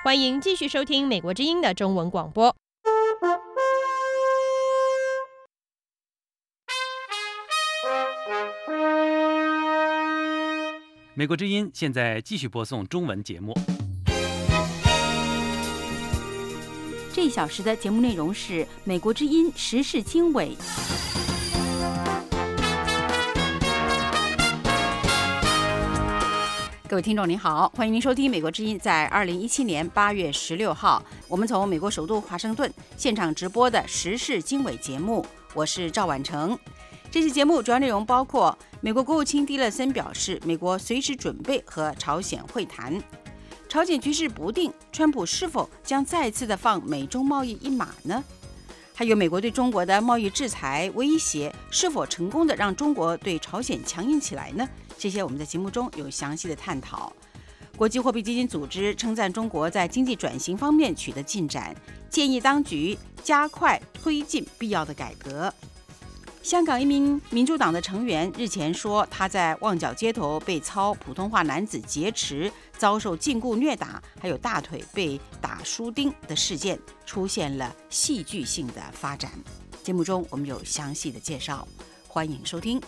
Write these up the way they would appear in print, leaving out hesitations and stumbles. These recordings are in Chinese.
欢迎继续收听美国之音的中文广播。 美国之音现在继续播送中文节目。 这一小时的节目内容是美国之音时事经纬。各位听众您好，欢迎您收听美国之音在2017年8月16号，我们从美国首都华盛顿现场直播的时事经纬节目，我是赵婉成。这期节目主要内容包括：美国国务卿蒂勒森表示，美国随时准备和朝鲜会谈；朝鲜局势不定，川普是否将再次的放美中贸易一马呢？还有美国对中国的贸易制裁威胁是否成功的让中国对朝鲜强硬起来呢？这些我们在节目中有详细的探讨。国际货币基金组织称赞中国在经济转型方面取得进展，建议当局加快推进必要的改革。香港一名民主党的成员日前说，他在旺角街头被操普通话男子劫持，遭受禁锢虐打，还有大腿被打书钉的事件出现了戏剧性的发展。节目中我们有详细的介绍，欢迎收听。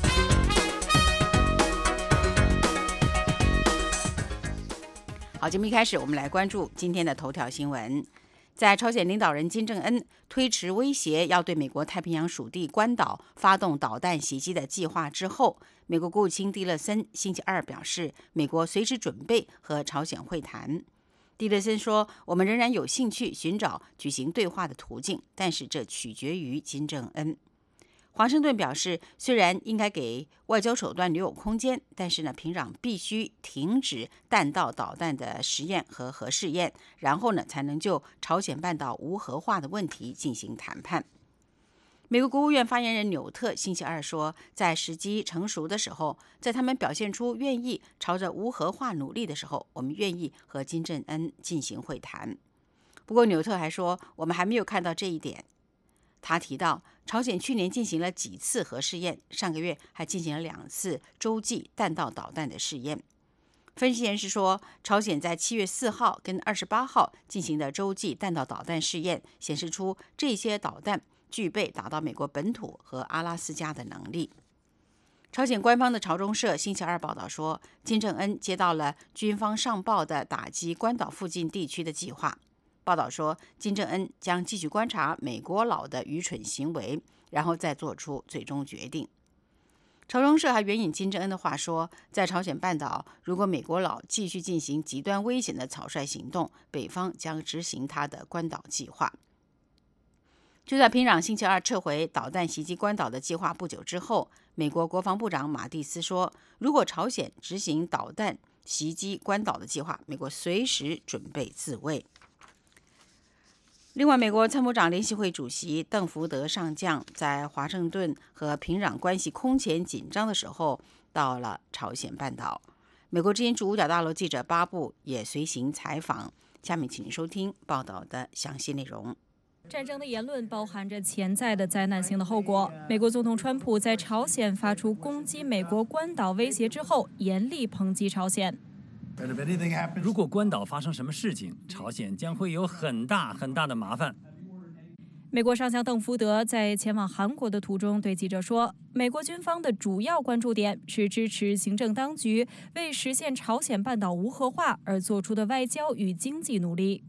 好，节目一开始，我们来关注今天的头条新闻。在朝鲜领导人金正恩推迟威胁要对美国太平洋属地关岛发动导弹袭击的计划之后，美国国务卿蒂勒森星期二表示，美国随时准备和朝鲜会谈。蒂勒森说，我们仍然有兴趣寻找举行对话的途径，但是这取决于金正恩。华盛顿表示，虽然应该给外交手段留有空间，但是平壤必须停止弹道导弹的实验和核试验，然后才能就朝鲜半岛无核化的问题进行谈判。美国国务院发言人纽特星期二说，在时机成熟的时候，在他们表现出愿意朝着无核化努力的时候，我们愿意和金正恩进行会谈。不过纽特还说，我们还没有看到这一点。他提到，朝鲜去年进行了几次核试验，上个月还进行了2次洲际弹道导弹的试验。分析人士说，朝鲜在7月4号跟28号进行的洲际弹道导弹试验，显示出这些导弹具备打到美国本土和阿拉斯加的能力。朝鲜官方的朝中社星期二报道说，金正恩接到了军方上报的打击关岛附近地区的计划。报道说，金正恩将继续观察美国佬的愚蠢行为，然后再做出最终决定。朝中社还援引金正恩的话说，在朝鲜半岛，如果美国佬继续进行极端危险的草率行动，北方将执行他的关岛计划。就在平壤星期二撤回导弹袭击关岛的计划不久之后，美国国防部长马蒂斯说，如果朝鲜执行导弹袭击关岛的计划，美国随时准备自卫。另外，美国参谋长联席会主席邓福德上将在华盛顿和平壤关系空前紧张的时候到了朝鲜半岛。美国之音驻五角大楼记者巴布也随行采访。下面请您收听报道的详细内容。 战争的言论包含着潜在的灾难性的后果。美国总统川普在朝鲜发出攻击美国关岛威胁之后，严厉抨击朝鲜。 如果关岛发生什么事情，朝鲜将会有很大的麻烦。 美国上将邓福德在前往韩国的途中对记者说，美国军方的主要关注点是支持行政当局为实现朝鲜半岛无核化而做出的外交与经济努力。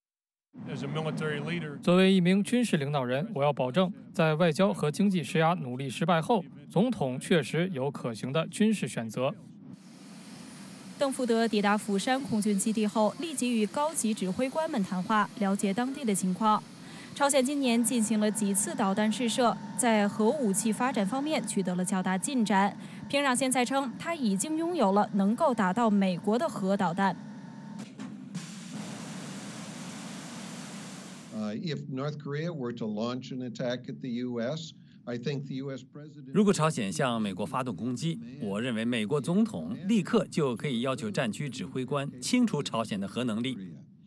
作为一名军事领导人，我要保证，在外交和经济施压努力失败后，总统确实有可行的军事选择。 邓福德抵达釜山空军基地后，立即与高级指挥官们谈话，了解当地的情况。朝鲜今年进行了几次导弹试射，在核武器发展方面取得了较大进展。平壤现在称，他已经拥有了能够打到美国的核导弹。 If North Korea were to launch an attack at the U.S., 如果朝鲜向美国发动攻击，我认为美国总统立刻就可以要求战区指挥官清除朝鲜的核能力。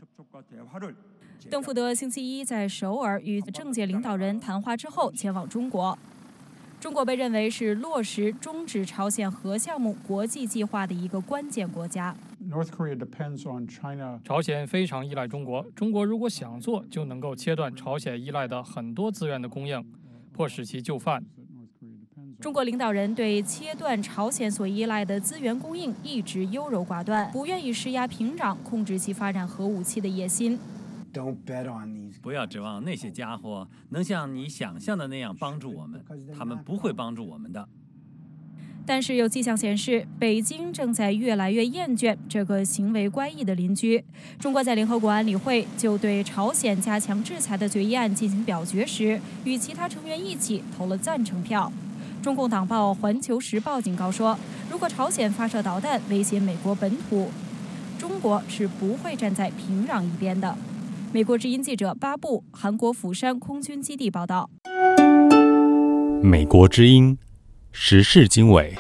邓福德星期一在首尔与政界领导人谈话之后前往中国。中国被认为是落实终止朝鲜核项目国际计划的一个关键国家。 朝鲜非常依赖中国，中国如果想做，就能够切断朝鲜依赖的很多资源的供应，迫使其就范。 中国领导人对切断朝鲜所依赖的资源供应一直优柔寡断，不愿意施压平壤控制其发展核武器的野心。 不要指望那些家伙能像你想象的那样帮助我们，他们不会帮助我们的。 但是有迹象显示，北京正在越来越厌倦这个行为乖异的邻居。中国在联合国安理会就对朝鲜加强制裁的决议案进行表决时，与其他成员一起投了赞成票。中共党报《环球时报》警告说，如果朝鲜发射导弹威胁美国本土，中国是不会站在平壤一边的。美国之音记者巴布，韩国釜山空军基地报道。 美国之音时事经纬。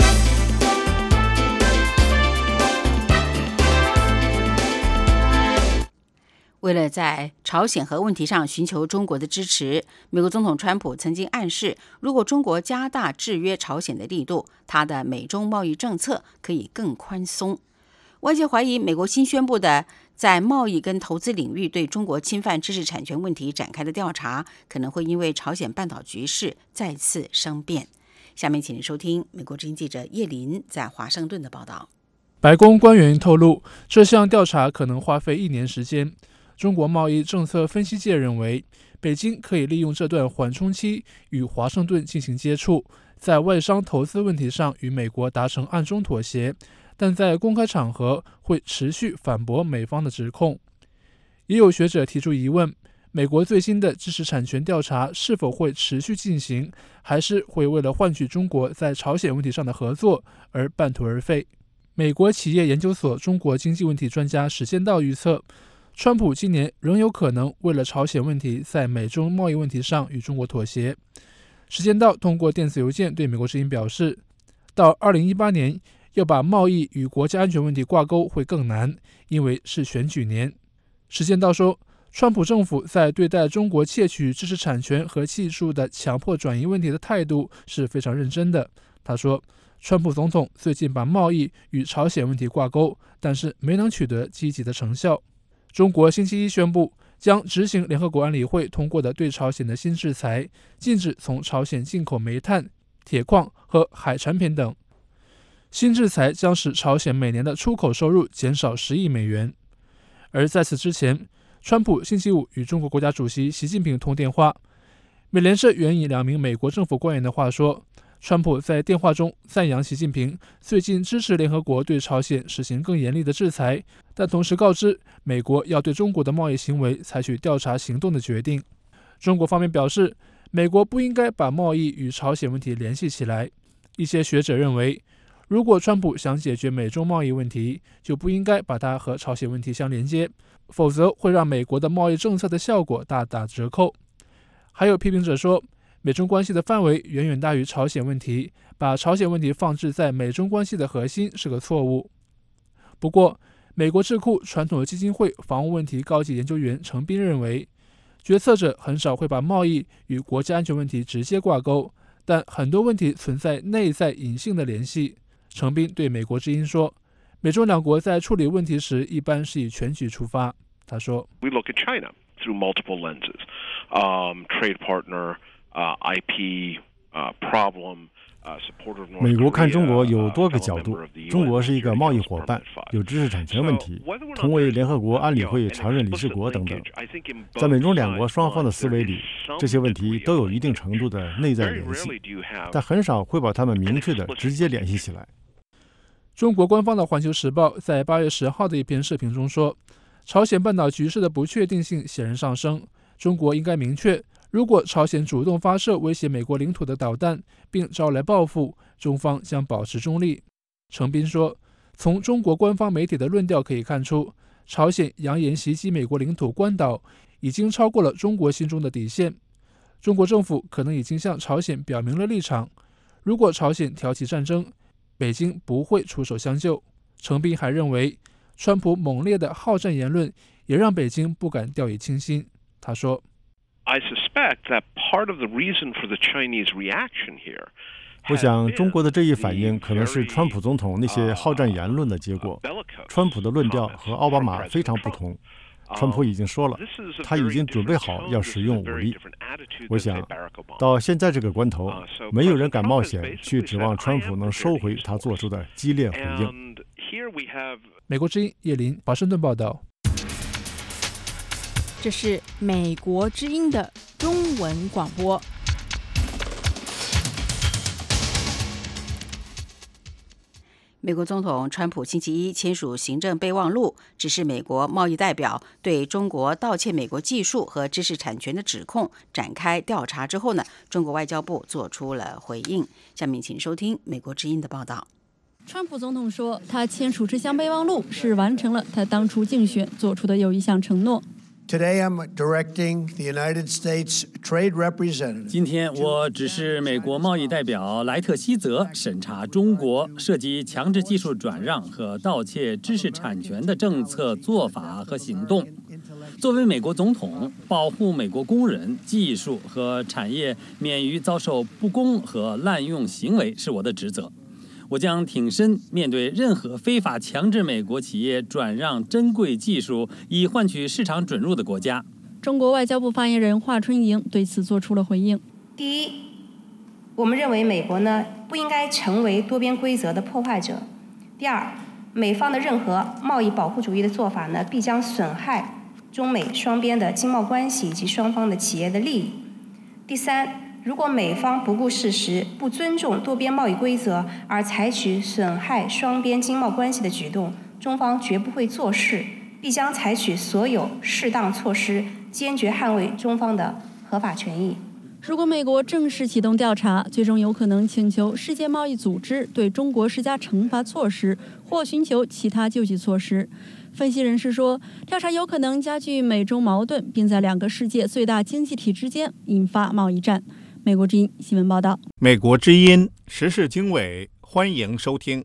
为了在朝鲜核问题上寻求中国的支持，美国总统川普曾经暗示，如果中国加大制约朝鲜的力度，他的美中贸易政策可以更宽松。外界怀疑，美国新宣布的在贸易跟投资领域对中国侵犯知识产权问题展开的调查，可能会因为朝鲜半岛局势再次生变。下面请您收听美国之音记者叶琳在华盛顿的报道。 白宫官员透露，这项调查可能花费1年时间。中国贸易政策分析界认为，北京可以利用这段缓冲期与华盛顿进行接触，在外商投资问题上与美国达成暗中妥协，但在公开场合会持续反驳美方的指控。也有学者提出疑问，美国最新的知识产权调查是否会持续进行，还是会为了换取中国在朝鲜问题上的合作而半途而废。美国企业研究所中国经济问题专家史建道预测，川普今年仍有可能为了朝鲜问题在美中贸易问题上与中国妥协。史建道通过电子邮件对美国之音表示，到2018年要把贸易与国家安全问题挂钩会更难，因为是选举年。史建道说，川普政府在对待中国窃取知识产权和技术的强迫转移问题的态度是非常认真的。他说，川普总统最近把贸易与朝鲜问题挂钩，但是没能取得积极的成效。中国星期一宣布将执行联合国安理会通过的对朝鲜的新制裁，禁止从朝鲜进口煤炭、铁矿和海产品等。新制裁将使朝鲜每年的出口收入减少10亿美元。而在此之前，川普星期五与中国国家主席习近平通电话。美联社援引2名美国政府官员的话说，川普在电话中赞扬习近平最近支持联合国对朝鲜实行更严厉的制裁，但同时告知美国要对中国的贸易行为采取调查行动的决定。中国方面表示，美国不应该把贸易与朝鲜问题联系起来。一些学者认为，如果川普想解决美中贸易问题，就不应该把它和朝鲜问题相连接，否则会让美国的贸易政策的效果大打折扣。还有批评者说，美中关系的范围远远大于朝鲜问题，把朝鲜问题放置在美中关系的核心是个错误。不过，美国智库传统基金会防务问题高级研究员程彬认为，决策者很少会把贸易与国家安全问题直接挂钩，但很多问题存在内在隐性的联系。程彬对美国之音说，美中两国在处理问题时一般是以全局出发。他说 We look at China through multiple lenses, trade partner, IP, problem, 美国看中国有多个角度，中国是一个贸易伙伴，有知识产权问题，同为联合国安理会常任理事国等等。在美中两国双方的思维里，这些问题都有一定程度的内在联系，但很少会把它们明确的直接联系起来。 中国官方的《环球时报》在8月10号的一篇社评中说，朝鲜半岛局势的不确定性显然上升，中国应该明确，如果朝鲜主动发射威胁美国领土的导弹，并招来报复，中方将保持中立。程彬说，从中国官方媒体的论调可以看出，朝鲜扬言袭击美国领土关岛，已经超过了中国心中的底线。中国政府可能已经向朝鲜表明了立场，如果朝鲜挑起战争，北京不会出手相救。程彬还认为，川普猛烈的好战言论也让北京不敢掉以轻心。他说， I suspect that part of the reason for the Chinese reaction here 我想，中国的这一反应可能是川普总统那些好战言论的结果。川普的论调和奥巴马非常不同。川普已经说了，他已经准备好要使用武力。我想，到现在这个关头，没有人敢冒险去指望川普能收回他做出的激烈回应。 美国之音叶林华盛顿报道。 这是美国之音的中文广播。 美国总统川普星期一签署行政备忘录，指示美国贸易代表对中国盗窃美国技术和知识产权的指控展开调查之后呢，中国外交部做出了回应。下面请收听美国之音的报道。 川普总统说，他签署这项备忘录是完成了他当初竞选做出的有一项承诺。 Today I'm directing the United States Trade Representative. 今天我指示美国贸易代表莱特希泽审查中国涉及强制技术转让和盗窃知识产权的政策做法和行动。作为美国总统，保护美国工人、技术和产业免于遭受不公和滥用行为是我的职责。我将挺身面对任何非法强制美国企业转让珍贵技术以换取市场准入的国家。 中国外交部发言人华春莹对此作出了回应。 第一，我们认为美国呢不应该成为多边规则的破坏者。第二，美方的任何贸易保护主义的做法呢，必将损害中美双边的经贸关系以及双方的企业的利益。第三，如果美方不顾事实、不尊重多边贸易规则而采取损害双边经贸关系的举动，中方绝不会坐视，必将采取所有适当措施，坚决捍卫中方的合法权益。 如果美国正式启动调查，最终有可能请求世界贸易组织对中国施加惩罚措施，或寻求其他救济措施。分析人士说，调查有可能加剧美中矛盾，并在两个世界最大经济体之间引发贸易战。美国之音新闻报道。 美国之音时事经纬，欢迎收听。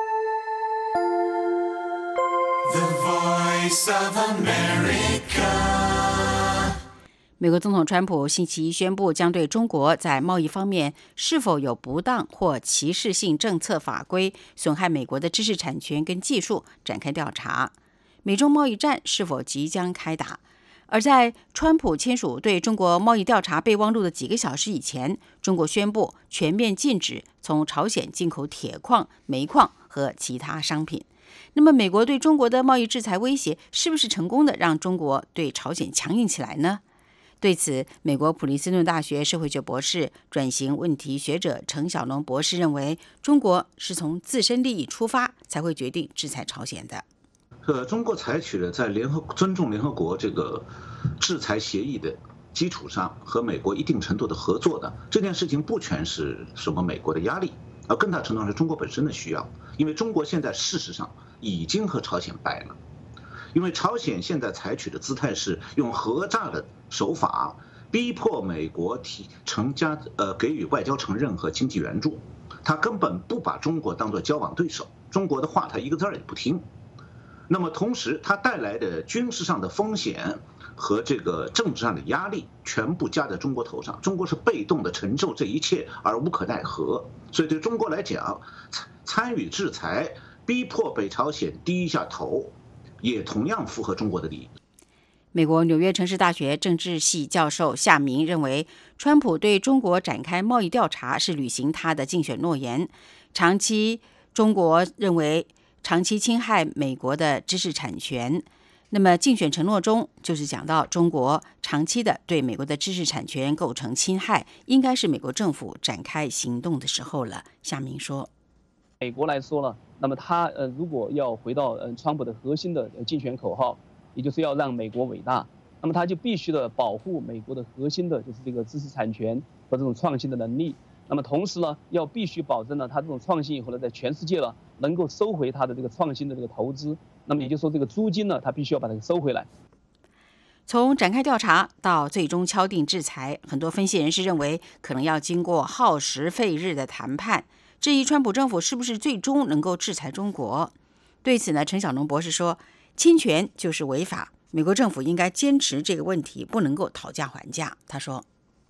The Voice of America。美国总统川普星期一宣布，将对中国在贸易方面是否有不当或歧视性政策法规损害美国的知识产权跟技术展开调查。美中贸易战是否即将开打？而在川普签署对中国贸易调查备忘录的几个小时以前，中国宣布全面禁止从朝鲜进口铁矿、煤矿和其他商品。那么，美国对中国的贸易制裁威胁是不是成功的让中国对朝鲜强硬起来呢？对此，美国普林斯顿大学社会学博士、转型问题学者程小龙博士认为，中国是从自身利益出发才会决定制裁朝鲜的。 中国采取了在尊重联合国这个制裁协议的基础上和美国一定程度的合作的这件事情，不全是什么美国的压力，而更大程度上是中国本身的需要。因为中国现在事实上已经和朝鲜掰了，因为朝鲜现在采取的姿态是用讹诈的手法逼迫美国给予外交承认和经济援助，他根本不把中国当作交往对手，中国的话他一个字也不听。那么同时，它带来的军事上的风险和这个政治上的压力全部加在中国头上，中国是被动的承受这一切而无可奈何。所以对中国来讲，参与制裁逼迫北朝鲜低下头，也同样符合中国的利益。 美国纽约城市大学政治系教授夏明认为，川普对中国展开贸易调查是履行他的竞选诺言。中国认为长期侵害美国的知识产权，那么竞选承诺中就是讲到中国长期的对美国的知识产权构成侵害，应该是美国政府展开行动的时候了。夏明说， 美国来说了，那么他如果要回到川普的核心的竞选口号，也就是要让美国伟大，那么他就必须的保护美国的核心的就是这个知识产权和这种创新的能力。那么同时呢，要必须保证呢，他这种创新以后呢，在全世界呢能够收回他的这个创新的这个投资。那么也就是说，这个租金呢，他必须要把它收回来。 从展开调查到最终敲定制裁，很多分析人士认为，可能要经过耗时费日的谈判。质疑川普政府是不是最终能够制裁中国？对此呢，陈小龙博士说，侵权就是违法，美国政府应该坚持这个问题，不能够讨价还价。他说，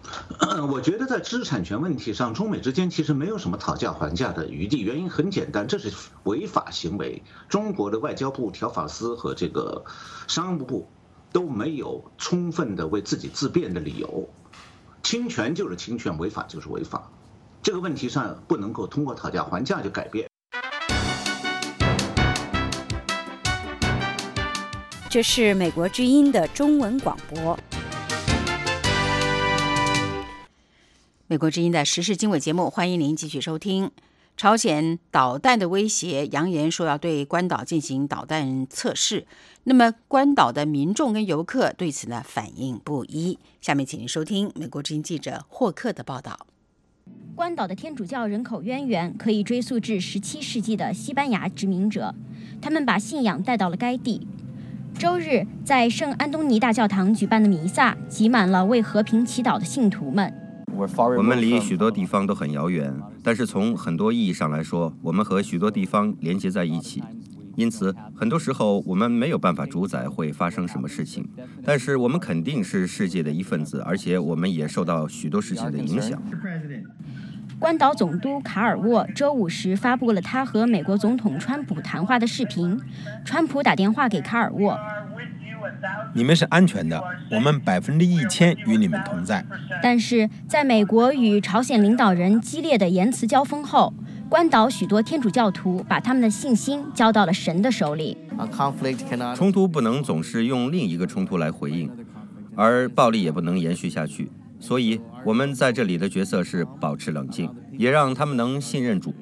我觉得在知识产权问题上，中美之间其实没有什么讨价还价的余地。原因很简单，这是违法行为。中国的外交部、条法司和这个商务部都没有充分的为自己自辩的理由。侵权就是侵权，违法就是违法。这个问题上不能够通过讨价还价就改变。 这是美国之音的中文广播。美国之音的时事经纬节目，欢迎您继续收听。朝鲜导弹的威胁，扬言说要对关岛进行导弹测试。那么，关岛的民众跟游客对此呢反应不一。下面请您收听美国之音记者霍克的报道。 关岛的天主教人口渊源可以追溯至17世纪的西班牙殖民者，他们把信仰带到了该地。周日，在圣安东尼大教堂举办的弥撒，挤满了为和平祈祷的信徒们。 我们离许多地方都很遥远，但是从很多意义上来说，我们和许多地方连接在一起。因此，很多时候我们没有办法主宰会发生什么事情，但是我们肯定是世界的一份子，而且我们也受到许多事情的影响。 关岛总督卡尔沃周五时发布了他和美国总统川普谈话的视频。川普打电话给卡尔沃：“ 你们是安全的，我们1000%与你们同在。” 但是，在美国与朝鲜领导人激烈的言辞交锋后，关岛许多天主教徒把他们的信心交到了神的手里。 冲突不能总是用另一个冲突来回应，而暴力也不能延续下去。所以我们在这里的角色是保持冷静，也让他们能信任主。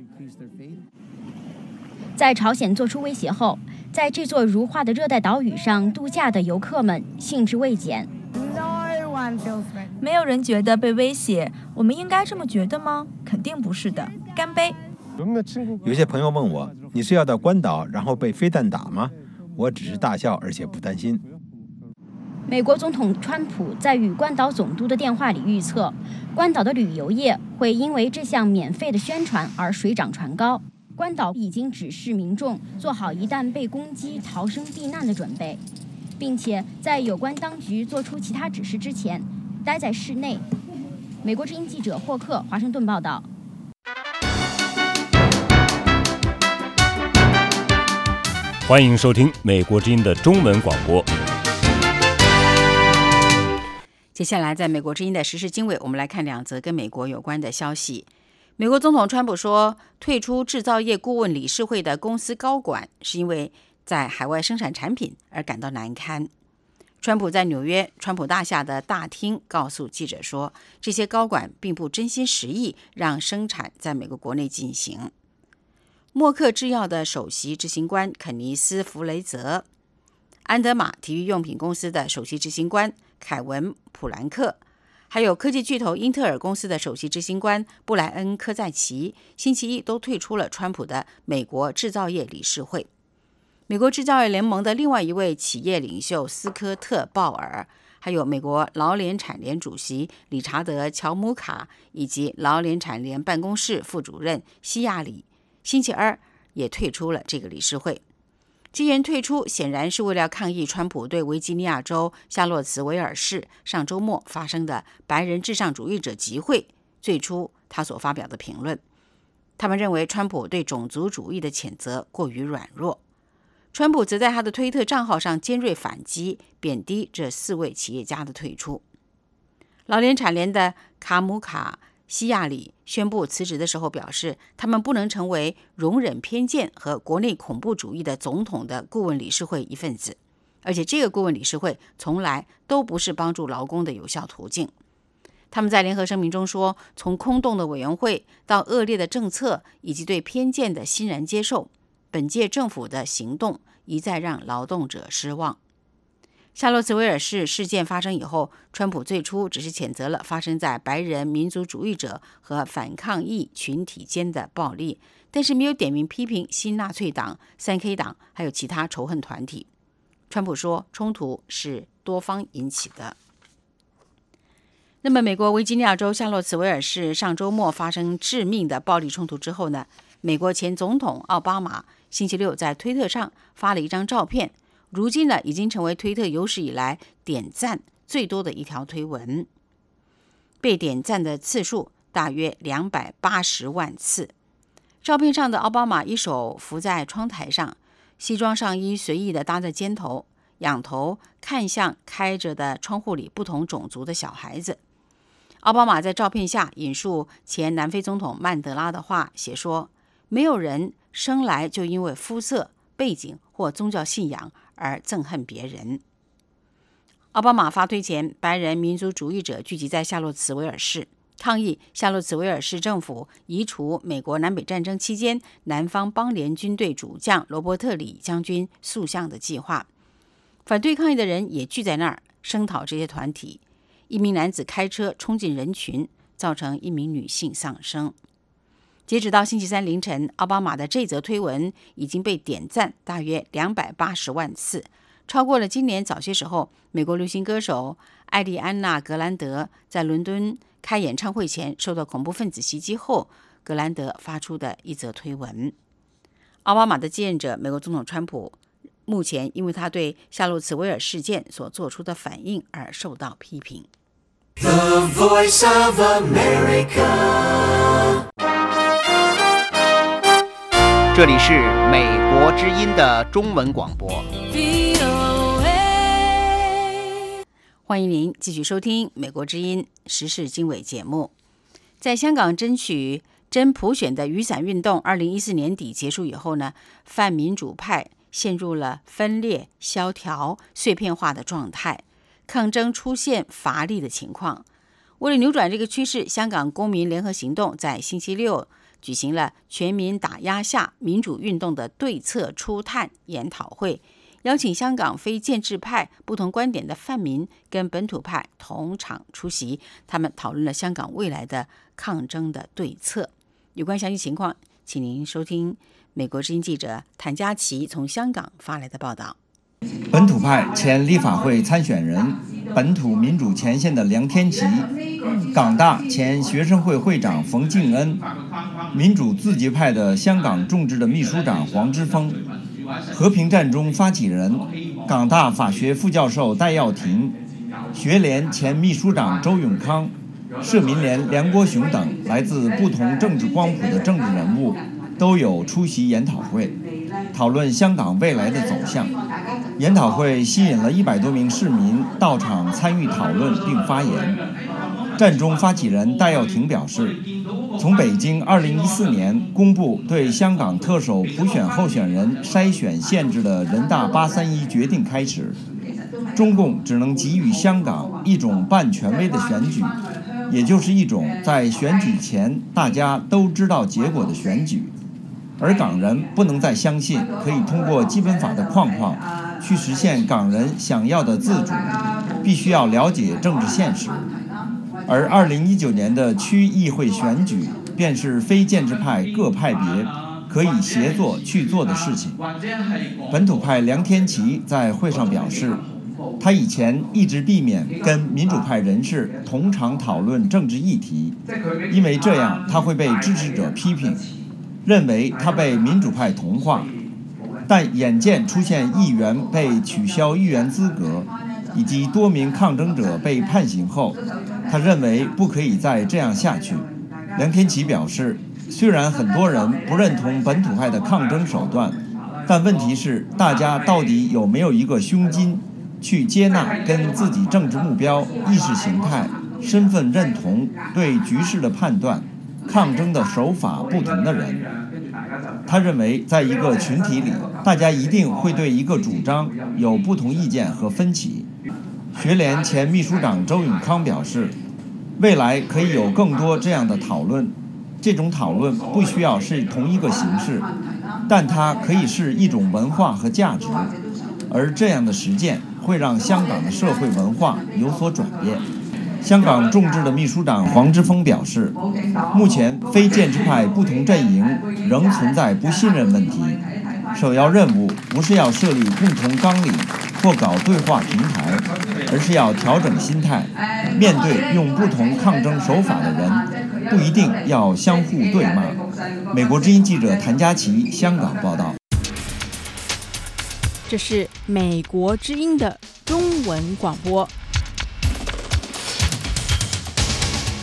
在朝鲜做出威胁后，在这座如画的热带岛屿上度假的游客们兴致未减。 没有人觉得被威胁，我们应该这么觉得吗？肯定不是的。干杯！ 有些朋友问我，你是要到关岛然后被飞弹打吗？我只是大笑，而且不担心。 美国总统川普在与关岛总督的电话里预测，关岛的旅游业会因为这项免费的宣传而水涨船高。关岛已经指示民众做好一旦被攻击逃生避难的准备，并且在有关当局做出其他指示之前，待在室内。美国之音记者霍克，华盛顿报道。 欢迎收听美国之音的中文广播。 接下来，在美国之音的时事经纬，我们来看2则跟美国有关的消息。美国总统川普说，退出制造业顾问理事会的公司高管是因为在海外生产产品而感到难堪。川普在纽约川普大厦的大厅告诉记者说，这些高管并不真心实意让生产在美国国内进行。默克制药的首席执行官肯尼斯·弗雷泽，安德玛体育用品公司的首席执行官凯文·普兰克，还有科技巨头英特尔公司的首席执行官布莱恩·科在奇，星期一都退出了川普的美国制造业理事会。美国制造业联盟的另外一位企业领袖斯科特·鲍尔，还有美国劳联产联主席理查德·乔姆卡以及劳联产联办公室副主任西亚里，星期二也退出了这个理事会。这些人退出显然是为了抗议川普对维吉尼亚州夏洛茨维尔市上周末发生的白人至上主义者集会最初他所发表的评论。他们认为川普对种族主义的谴责过于软弱。川普则在他的推特账号上尖锐反击，贬低这4位企业家的退出。劳联产联的卡姆卡西亚里宣布辞职的时候表示，他们不能成为容忍偏见和国内恐怖主义的总统的顾问理事会一份子，而且这个顾问理事会从来都不是帮助劳工的有效途径。他们在联合声明中说，从空洞的委员会到恶劣的政策以及对偏见的欣然接受，本届政府的行动一再让劳动者失望。夏洛茨维尔市事件发生以后，川普最初只是谴责了发生在白人民族主义者和反抗议群体间的暴力，但是没有点名批评新纳粹党、3K 党还有其他仇恨团体。川普说，冲突是多方引起的。那么，美国维吉尼亚州夏洛茨维尔市上周末发生致命的暴力冲突之后呢，美国前总统奥巴马星期六在推特上发了一张照片，如今呢已经成为推特有史以来点赞最多的一条推文。 被点赞的次数大约280万次。照片上的奥巴马一手扶在窗台上，西装上衣随意地搭在肩头，仰头看向开着的窗户里不同种族的小孩子。奥巴马在照片下引述前南非总统曼德拉的话，写说：“没有人生来就因为肤色、背景或宗教信仰而憎恨别人。”奥巴马发推前，白人民族主义者聚集在夏洛茨维尔市，抗议夏洛茨维尔市政府移除美国南北战争期间南方邦联军队主将罗伯特李将军塑像的计划。反对抗议的人也聚在那儿声讨这些团体。一名男子开车冲进人群，造成一名女性丧生。截止到星期三凌晨，奥巴马的这则推文已经被点赞大约280万次，超过了今年早些时候美国流行歌手艾莉安娜·格兰德在伦敦开演唱会前受到恐怖分子袭击后，格兰德发出的一则推文。奥巴马的继任者美国总统川普目前因为他对夏洛茨维尔事件所做出的反应而受到批评。 The Voice of America. 这里是美国之音的中文广播。 欢迎您继续收听美国之音时事经纬节目。在香港争取真普选的雨伞运动2014年底结束以后呢，泛民主派陷入了分裂、萧条、碎片化的状态，抗争出现乏力的情况。为了扭转这个趋势，香港公民联合行动在星期六举行了全民打压下民主运动的对策初探研讨会，邀请香港非建制派不同观点的泛民跟本土派同场出席，他们讨论了香港未来的抗争的对策。有关详细情况，请您收听美国之音记者谭嘉琪从香港发来的报道。 本土派前立法会参选人、本土民主前线的梁天琦，港大前学生会会长冯敬恩，民主自决派的香港众志的秘书长黄之锋，和平战中发起人、港大法学副教授戴耀廷，学联前秘书长周永康，社民连梁国雄等来自不同政治光谱的政治人物都有出席研讨会，讨论香港未来的走向。研讨会吸引了100多名市民到场参与讨论并发言。战中发起人戴耀廷表示，从北京2014年公布对香港特首普选候选人筛选限制的人大831决定开始，中共只能给予香港一种半权威的选举，也就是一种在选举前大家都知道结果的选举，而港人不能再相信可以通过基本法的框框去实现港人想要的自主，必须要了解政治现实。而2019年的区议会选举便是非建制派各派别可以协作去做的事情。本土派梁天琦在会上表示，他以前一直避免跟民主派人士同场讨论政治议题，因为这样他会被支持者批评，认为他被民主派同化。但眼见出现议员被取消议员资格，以及多名抗争者被判刑后，他认为不可以再这样下去。梁天琦表示，虽然很多人不认同本土派的抗争手段，但问题是大家到底有没有一个胸襟去接纳跟自己政治目标、意识形态、身份认同、对局势的判断、抗争的手法不同的人。他认为在一个群体里，大家一定会对一个主张有不同意见和分歧。学联前秘书长周永康表示，未来可以有更多这样的讨论，这种讨论不需要是同一个形式，但它可以是一种文化和价值，而这样的实践会让香港的社会文化有所转变。香港众志的秘书长黄之锋表示，目前非建制派不同阵营仍存在不信任问题，首要任务不是要设立共同纲领或搞对话平台，而是要调整心态，面对用不同抗争手法的人，不一定要相互对骂。美国之音记者谭嘉琪香港报道。 这是美国之音的中文广播。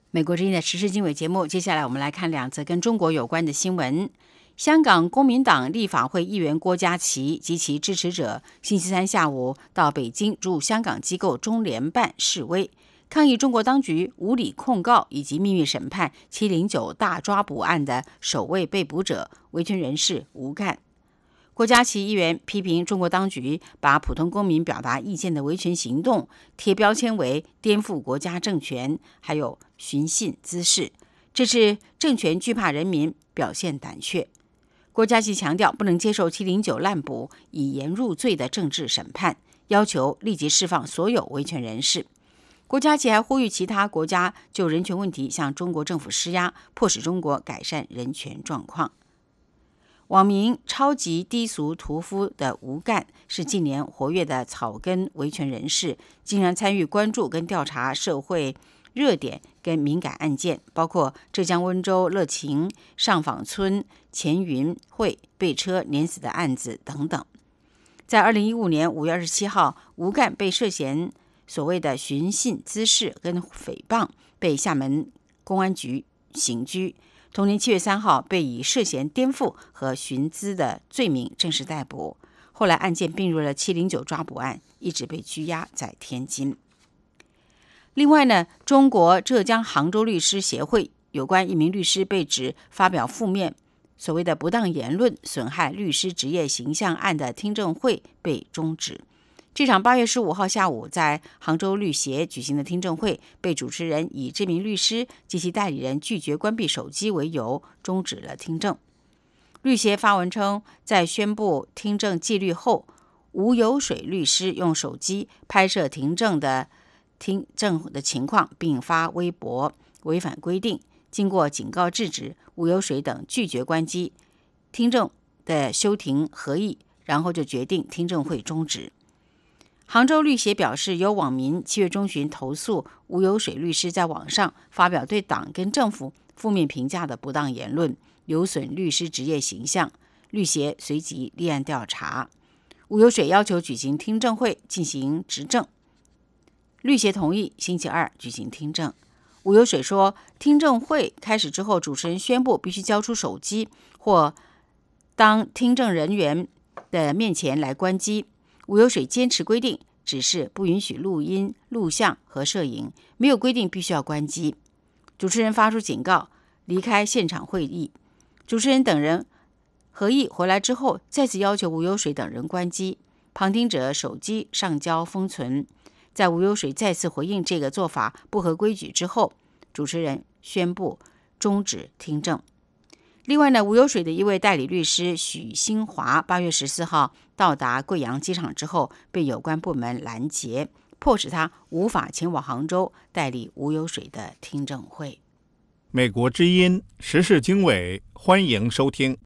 美国之音的时事经纬节目，接下来我们来看2则跟中国有关的新闻。香港公民党立法会议员郭家麒及其支持者星期三下午到北京驻香港机构中联办示威，抗议中国当局无理控告以及秘密审判709大抓捕案的首位被捕者维权人士吴干。郭家麒议员批评中国当局把普通公民表达意见的维权行动贴标签为颠覆国家政权，还有寻衅滋事，这是政权惧怕人民，表现胆怯。郭家麒强调不能接受709滥捕以言入罪的政治审判，要求立即释放所有维权人士。郭家麒还呼吁其他国家就人权问题向中国政府施压，迫使中国改善人权状况。网名超级低俗屠夫的吴干是近年活跃的草根维权人士，经常参与关注跟调查社会热点跟敏感案件，包括浙江温州乐勤上访村钱云慧被车碾死的案子等等。在2015年5月27号，吴干被涉嫌所谓的寻衅滋事跟诽谤，被厦门公安局刑拘。同年7月3号，被以涉嫌颠覆和寻滋的罪名正式逮捕。后来案件并入了709抓捕案，一直被拘押在天津。另外呢，中国浙江杭州律师协会有关一名律师被指发表负面所谓的不当言论，损害律师职业形象案的听证会被终止。这场8月15号下午在杭州律协举行的听证会，被主持人以这名律师及其代理人拒绝关闭手机为由，终止了听证。律协发文称，在宣布听证纪律后，吴有水律师用手机拍摄听证的情况，并发微博，违反规定。经过警告制止，吴有水等拒绝关机，听证的休庭合议，然后就决定听证会终止。杭州律协表示，有网民7月中旬投诉吴有水律师在网上发表对党跟政府负面评价的不当言论，有损律师职业形象。律协随即立案调查。吴有水要求举行听证会进行质证，律协同意星期二举行听证。吴有水说，听证会开始之后，主持人宣布必须交出手机或当听证人员的面前来关机。吴有水坚持规定，只是不允许录音、录像和摄影，没有规定必须要关机。主持人发出警告，离开现场会议。主持人等人合议回来之后，再次要求吴有水等人关机，旁听者手机上交封存。在吴有水再次回应这个做法不合规矩之后，主持人宣布终止听证。另外呢，吴有水的一位代理律师许新华8月14号到达贵阳机场之后，被有关部门拦截，迫使他无法前往杭州代理吴有水的听证会。 美国之音时事经纬，欢迎收听。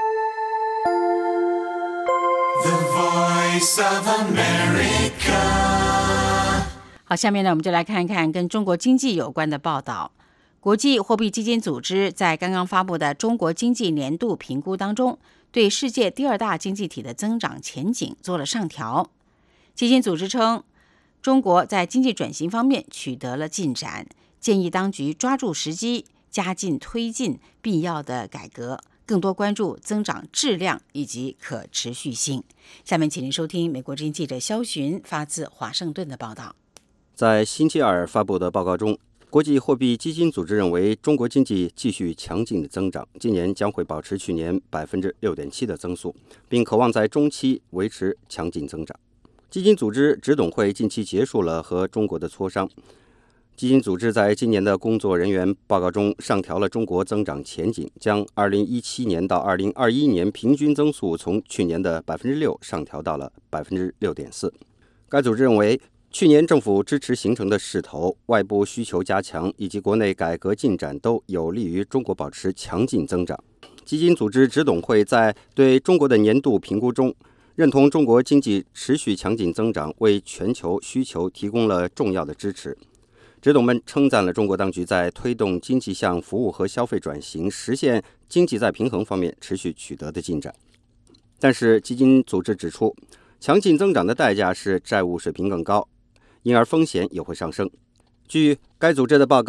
The Voice of America。 好，下面呢，我们就来看一看跟中国经济有关的报道。国际货币基金组织在刚刚发布的中国经济年度评估当中，对世界第2大经济体的增长前景做了上调。基金组织称，中国在经济转型方面取得了进展，建议当局抓住时机，加紧推进必要的改革，更多关注增长质量以及可持续性。下面请您收听美国之音记者肖寻发自华盛顿的报道。 在星期二发布的报告中，国际货币基金组织认为，中国经济继续强劲的增长，今年将会保持去年 6.7% 的增速，并渴望在中期维持强劲增长。基金组织执董会近期结束了和中国的磋商。基金组织在今年的工作人员报告中上调了中国增长前景，将2017年到2021年平均增速从去年的 6% 上调到了 6.4%。该组织认为，去年政府支持形成的势头、外部需求加强以及国内改革进展都有利于中国保持强劲增长。基金组织执董会在对中国的年度评估中，认同中国经济持续强劲增长为全球需求提供了重要的支持。执董们称赞了中国当局在推动经济向服务和消费转型、实现经济再平衡方面持续取得的进展。但是，基金组织指出，强劲增长的代价是债务水平更高，因而风险也会上升。据该组织的报告，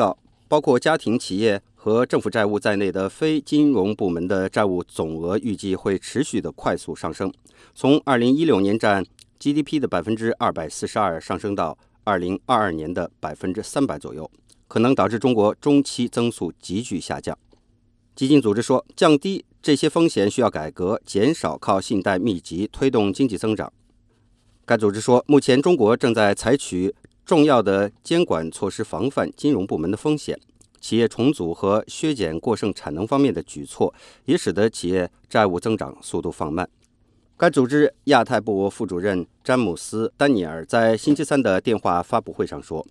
包括家庭、企业和政府债务在内的非金融部门的债务总额预计会持续的快速上升，从2016年占 GDP 的242%上升到2022年的300%左右，可能导致中国中期增速急剧下降。基金组织说，降低这些风险需要改革，减少靠信贷密集推动经济增长。该组织说，目前中国正在采取重要的监管措施防范金融部门的风险，企业重组和削减过剩产能方面的举措也使得企业债务增长速度放慢。该组织亚太部副主任詹姆斯·丹尼尔在星期三的电话发布会上说，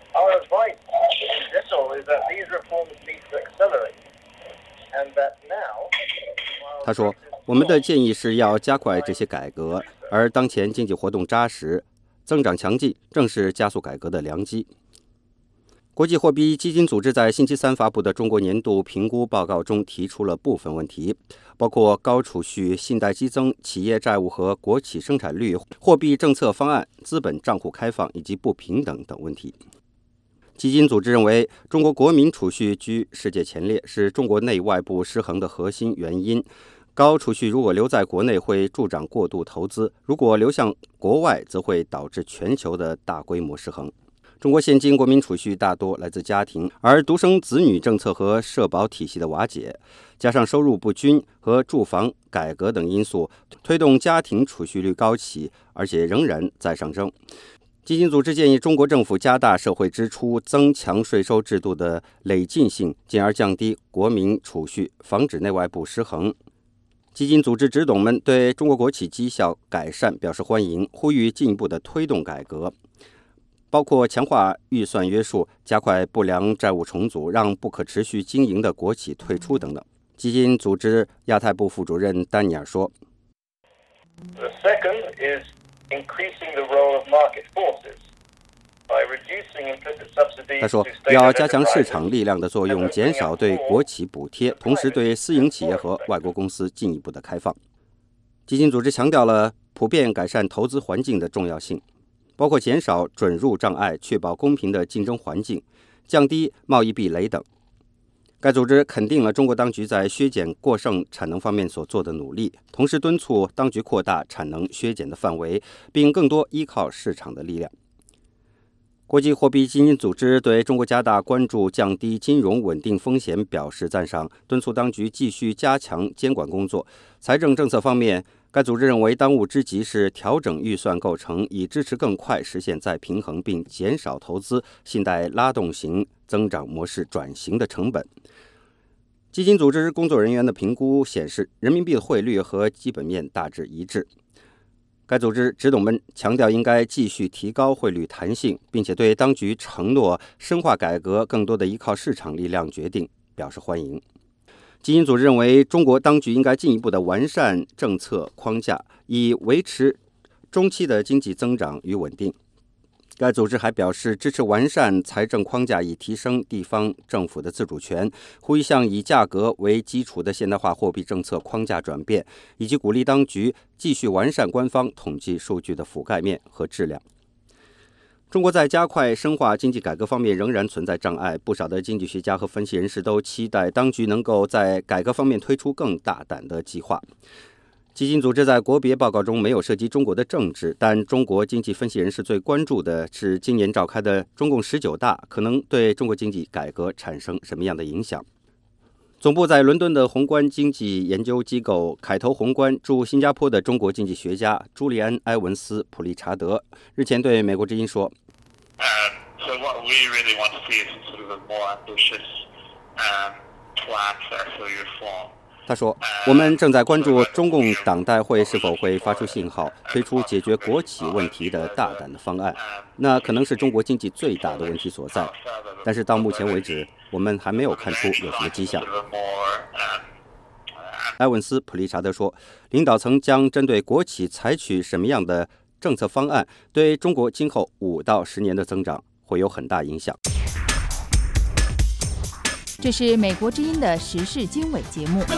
他说，我们的建议是要加快这些改革，而当前经济活动扎实，增长强劲，正是加速改革的良机。国际货币基金组织在星期三发布的中国年度评估报告中提出了部分问题，包括高储蓄、信贷激增、企业债务和国企生产率、货币政策方案、资本账户开放以及不平等等问题。基金组织认为，中国国民储蓄居世界前列，是中国内外部失衡的核心原因。高储蓄如果留在国内会助长过度投资，如果流向国外则会导致全球的大规模失衡。中国现今国民储蓄大多来自家庭，而独生子女政策和社保体系的瓦解，加上收入不均和住房改革等因素，推动家庭储蓄率高企，而且仍然在上升。基金组织建议中国政府加大社会支出，增强税收制度的累进性，进而降低国民储蓄，防止内外部失衡。基金组织执董们对中国国企绩效改善表示欢迎，呼吁进一步的推动改革，包括强化预算约束、加快不良债务重组、让不可持续经营的国企退出等等。基金组织亚太部副主任丹尼尔说，他说，要加强市场力量的作用，减少对国企补贴，同时对私营企业和外国公司进一步的开放。基金组织强调了普遍改善投资环境的重要性，包括减少准入障碍，确保公平的竞争环境，降低贸易壁垒等。该组织肯定了中国当局在削减过剩产能方面所做的努力，同时敦促当局扩大产能削减的范围，并更多依靠市场的力量。国际货币基金组织对中国加大关注、降低金融稳定风险表示赞赏，敦促当局继续加强监管工作。财政政策方面，该组织认为当务之急是调整预算构成，以支持更快实现再平衡，并减少投资信贷拉动型增长模式转型的成本。基金组织工作人员的评估显示，人民币的汇率和基本面大致一致。该组织执董们强调应该继续提高汇率弹性，并且对当局承诺深化改革、更多的依靠市场力量决定表示欢迎。基金组织认为，中国当局应该进一步的完善政策框架，以维持中期的经济增长与稳定。该组织还表示支持完善财政框架，以提升地方政府的自主权，呼吁向以价格为基础的现代化货币政策框架转变，以及鼓励当局继续完善官方统计数据的覆盖面和质量。中国在加快深化经济改革方面仍然存在障碍，不少的经济学家和分析人士都期待当局能够在改革方面推出更大胆的计划。基金组织在国别报告中没有涉及中国的政治，但中国经济分析人士最关注的是今年召开的中共19大可能对中国经济改革产生什么样的影响。总部在伦敦的宏观经济研究机构凯投宏观驻新加坡的中国经济学家朱利安·埃文斯·普利查德日前对美国之音说， So what we really want to see is sort of a more ambitious plan for FOE reform. 他说，我们正在关注中共党代会是否会发出信号，推出解决国企问题的大胆的方案，那可能是中国经济最大的问题所在。但是到目前为止，我们还没有看出有什么迹象。埃文斯·普利查德说，领导层将针对国企采取什么样的政策方案，对中国今后5到10年的增长会有很大影响。 这是美国之音的时事经纬节目。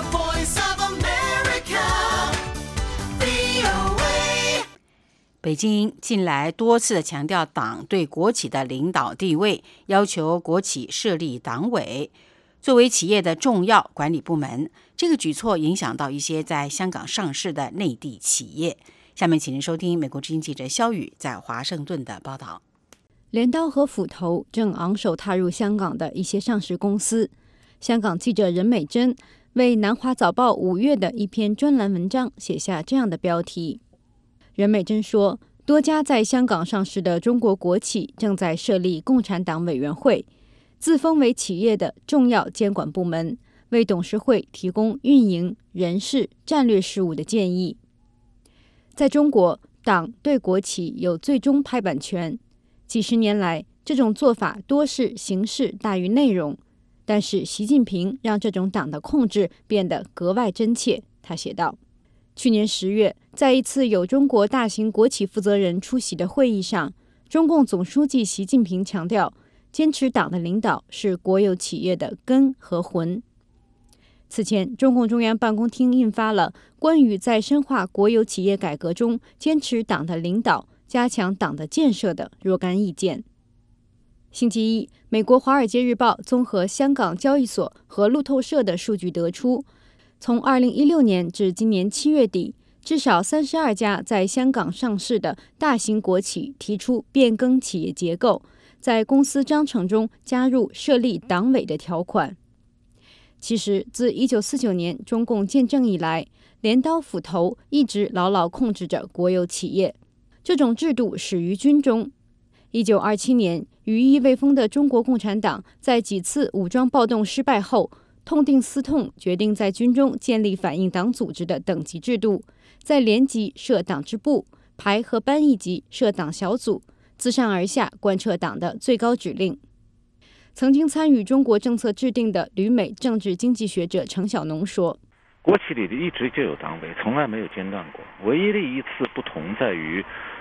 北京近来多次强调党对国企的领导地位，要求国企设立党委，作为企业的重要管理部门。这个举措影响到一些在香港上市的内地企业。下面请您收听美国之音记者肖宇在华盛顿的报道。 镰刀和斧头正昂首踏入香港的一些上市公司。香港记者任美珍为南华早报5月的一篇专栏文章写下这样的标题。任美珍说，多家在香港上市的中国国企正在设立共产党委员会，自封为企业的重要监管部门，为董事会提供运营、人事、战略事务的建议。在中国，党对国企有最终拍板权，几十年来，这种做法多是形式大于内容，但是习近平让这种党的控制变得格外真切。他写道，去年10月，在一次有中国大型国企负责人出席的会议上，中共总书记习近平强调，坚持党的领导是国有企业的根和魂。此前，中共中央办公厅印发了关于在深化国有企业改革中坚持党的领导、加强党的建设的若干意见。星期一，美国《华尔街日报》综合香港交易所和路透社的数据得出，从2016年至今年7月底，至少32家在香港上市的大型国企提出变更企业结构，在公司章程中加入设立党委的条款。其实，自1949年中共建政以来，镰刀斧头一直牢牢控制着国有企业。这种制度始于军中。1927年，羽翼未丰的中国共产党在几次武装暴动失败后，痛定思痛，决定在军中建立反映党组织的等级制度，在连级设党支部，排和班一级设党小组，自上而下贯彻党的最高指令。曾经参与中国政策制定的旅美政治经济学者程晓农说， 国企里一直就有党委，从来没有间断过，唯一的一次不同在于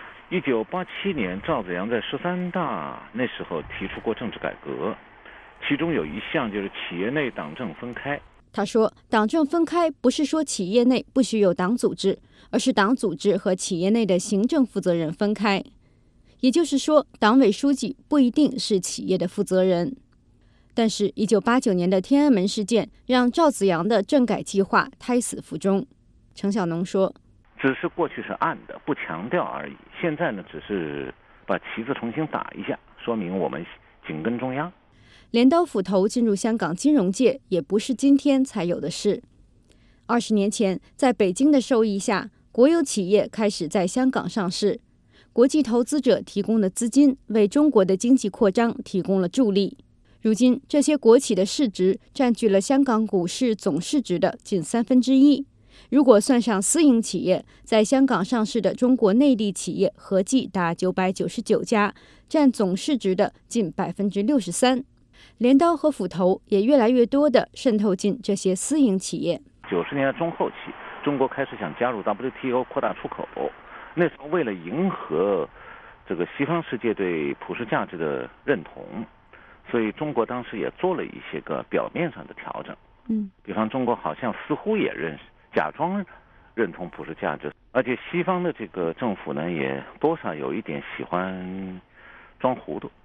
1987年赵紫阳在13大那时候提出过政治改革，其中有一项就是企业内党政分开。 他说，党政分开不是说企业内不许有党组织，而是党组织和企业内的行政负责人分开。也就是说，党委书记不一定是企业的负责人。但是1989年的天安门事件让赵紫阳的政改计划胎死腹中。程晓农说， 只是过去是暗的，不强调而已，现在呢，只是把旗子重新打一下，说明我们紧跟中央。 镰刀斧头进入香港金融界也不是今天才有的事。20年前，在北京的授意下，国有企业开始在香港上市，国际投资者提供的资金为中国的经济扩张提供了助力。如今，这些国企的市值占据了香港股市总市值的近1/3。如果算上私营企业，在香港上市的中国内地企业合计达999家，占总市值的近63%。镰刀和斧头也越来越多地渗透进这些私营企业。 90年代中后期，中国开始想加入 WTO 扩大出口，那时候为了迎合这个西方世界对普世价值的认同，所以中国当时也做了一些个表面上的调整。比方中国好像似乎也假装认同普世价值，而且西方的这个政府呢，也多少有一点喜欢装糊涂。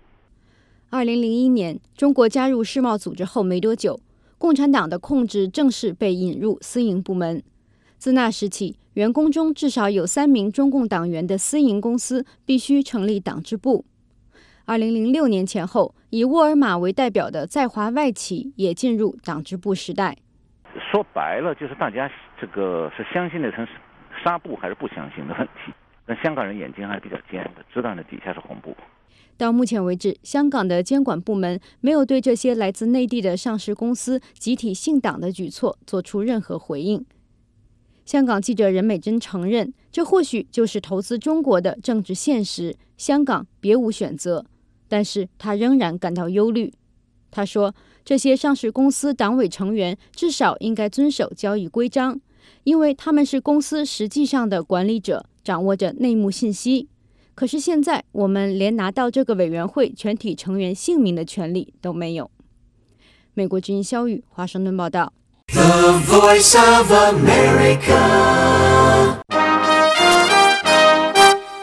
2001年，中国加入世贸组织后没多久，共产党的控制正式被引入私营部门。自那时起，员工中至少有3名中共党员的私营公司必须成立党支部。2006年前后，以沃尔玛为代表的在华外企也进入党支部时代。 说白了，就是大家这个是相信那层纱布还是不相信的问题。但香港人眼睛还是比较尖的，知道那底下是红布。 到目前为止，香港的监管部门没有对这些来自内地的上市公司集体信党的举措做出任何回应。香港记者任美珍承认，这或许就是投资中国的政治现实，香港别无选择。但是他仍然感到忧虑。他说，这些上市公司党委成员至少应该遵守交易规章，因为他们是公司实际上的管理者，掌握着内幕信息。可是现在我们连拿到这个委员会全体成员姓名的权利都没有。美国之音肖宇华盛顿报道。 The Voice of America.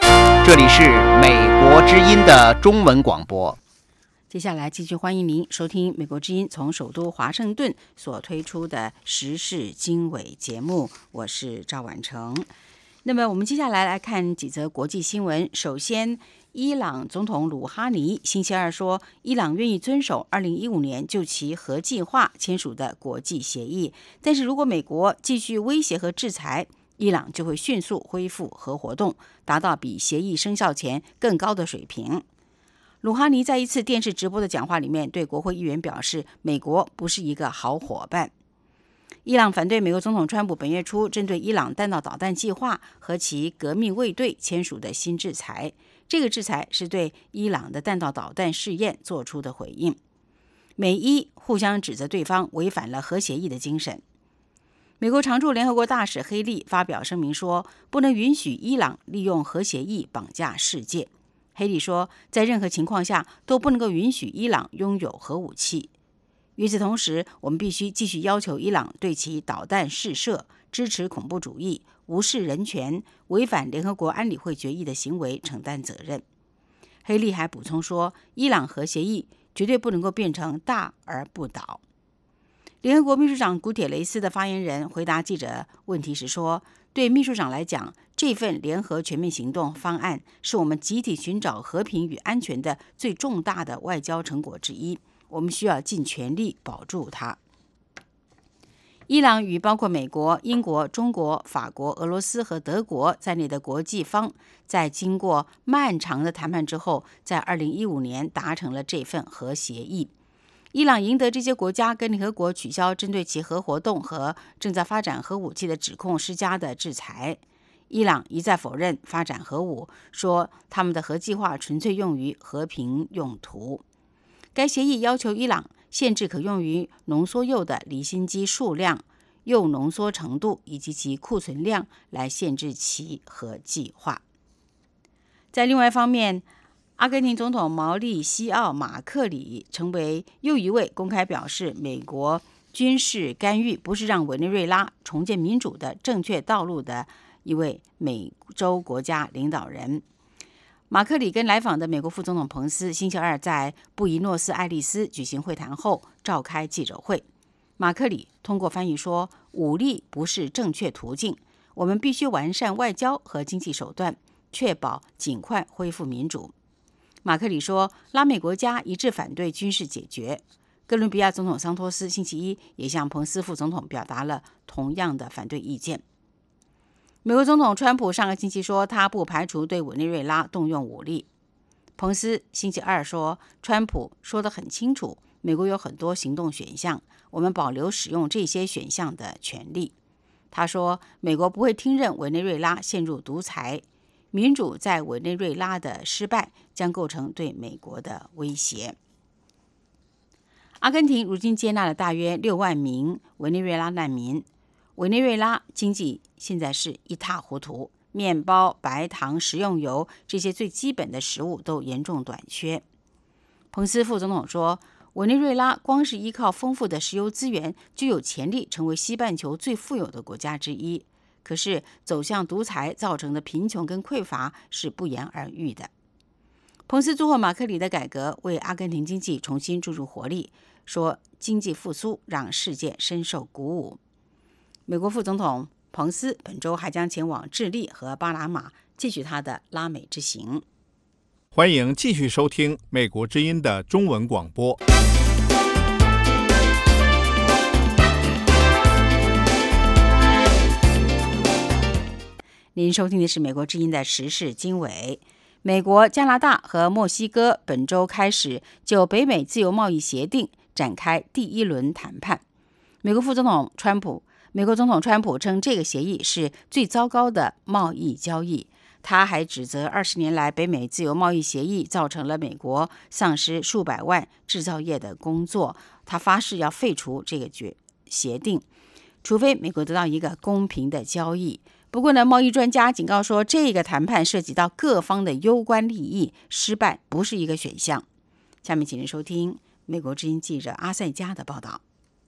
这里是美国之音的中文广播。 接下来继续欢迎您收听美国之音从首都华盛顿所推出的时事经纬节目，我是赵婉成。那么我们接下来来看几则国际新闻。首先，伊朗总统鲁哈尼星期二说，伊朗愿意遵守2015年就其核计划签署的国际协议，但是如果美国继续威胁和制裁，伊朗就会迅速恢复核活动，达到比协议生效前更高的水平。鲁哈尼在一次电视直播的讲话里面对国会议员表示，美国不是一个好伙伴。伊朗反对美国总统川普本月初针对伊朗弹道导弹计划和其革命卫队签署的新制裁，这个制裁是对伊朗的弹道导弹试验做出的回应。美伊互相指责对方违反了核协议的精神。美国常驻联合国大使黑利发表声明说，不能允许伊朗利用核协议绑架世界。黑利说，在任何情况下都不能够允许伊朗拥有核武器。与此同时，我们必须继续要求伊朗对其导弹试射、支持恐怖主义、无视人权、违反联合国安理会决议的行为承担责任。黑利还补充说，伊朗核协议绝对不能够变成大而不倒。联合国秘书长古铁雷斯的发言人回答记者问题时说，对秘书长来讲，这份联合全面行动方案是我们集体寻找和平与安全的最重大的外交成果之一，我们需要尽全力保住它。伊朗与包括美国、英国、中国、法国、俄罗斯和德国在内的国际方，在经过漫长的谈判之后，在2015年达成了这份核协议。伊朗赢得这些国家跟联合国取消针对其核活动和正在发展核武器的指控施加的制裁。伊朗一再否认发展核武，说他们的核计划纯粹用于和平用途。该协议要求伊朗限制可用于浓缩铀的离心机数量、铀浓缩程度以及其库存量，来限制其核计划。在另外一方面，阿根廷总统毛利西奥·马克里成为又一位公开表示美国军事干预不是让委内瑞拉重建民主的正确道路的一位美洲国家领导人。马克里跟来访的美国副总统彭斯星期二在布宜诺斯艾利斯举行会谈后召开记者会。马克里通过翻译说，武力不是正确途径，我们必须完善外交和经济手段，确保尽快恢复民主。马克里说，拉美国家一致反对军事解决。哥伦比亚总统桑托斯星期一也向彭斯副总统表达了同样的反对意见。美国总统川普上个星期说，他不排除对委内瑞拉动用武力。彭斯星期二说，川普说得很清楚，美国有很多行动选项，我们保留使用这些选项的权利。他说，美国不会听任委内瑞拉陷入独裁，民主在委内瑞拉的失败将构成对美国的威胁。阿根廷如今接纳了大约6万名委内瑞拉难民。委内瑞拉经济现在是一塌糊涂，面包、白糖、食用油这些最基本的食物都严重短缺。彭斯副总统说，委内瑞拉光是依靠丰富的石油资源，就有潜力成为西半球最富有的国家之一。可是走向独裁造成的贫穷跟匮乏是不言而喻的。彭斯祝贺马克里的改革为阿根廷经济重新注入活力，说经济复苏让世界深受鼓舞。美国副总统彭斯本周还将前往智利和巴拿马继续他的拉美之行。 欢迎继续收听美国之音的中文广播。 您收听的是美国之音的时事经纬。美国、加拿大和墨西哥本周开始就北美自由贸易协定展开第一轮谈判。美国总统川普称这个协议是最糟糕的贸易交易。他还指责20年来北美自由贸易协议造成了美国丧失数百万制造业的工作。他发誓要废除这个协定，除非美国得到一个公平的交易。不过呢，贸易专家警告说，这个谈判涉及到各方的攸关利益，失败不是一个选项。下面请您收听美国之音记者阿塞加的报道。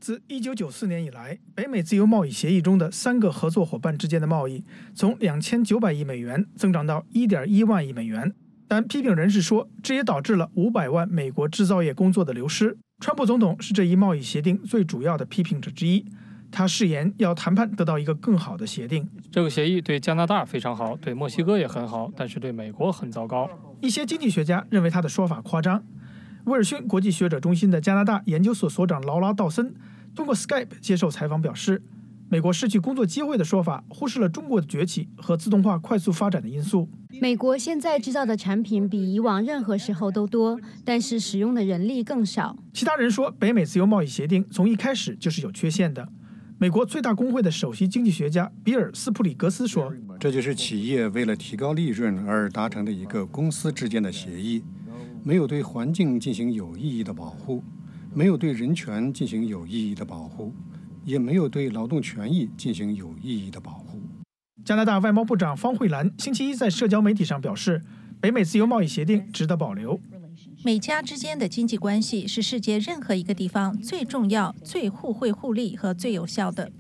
自1994年以来，北美自由贸易协议中的3个合作伙伴之间的贸易从2900亿美元增长到1.1万亿美元。但批评人士说，这也导致了500万美国制造业工作的流失。川普总统是这一贸易协定最主要的批评者之一，他誓言要谈判得到一个更好的协定。 这个协议对加拿大非常好，对墨西哥也很好，但是对美国很糟糕。 一些经济学家认为他的说法夸张。威尔逊国际学者中心的加拿大研究所所长劳拉·道森通过 Skype 接受采访表示，美国失去工作机会的说法忽视了中国的崛起和自动化快速发展的因素。 美国现在制造的产品比以往任何时候都多，但是使用的人力更少。 其他人说，北美自由贸易协定从一开始就是有缺陷的。美国最大工会的首席经济学家比尔·斯普里格斯说， 这就是企业为了提高利润而达成的一个公司之间的协议，没有对环境进行有意义的保护，没有对人权进行有意义的保护，也没有对劳动权益进行有意义的保护。 加拿大外贸部长方慧兰星期一在社交媒体上表示，北美自由贸易协定值得保留。 美加之间的经济关系是世界任何一个地方最重要、最互惠互利和最有效的。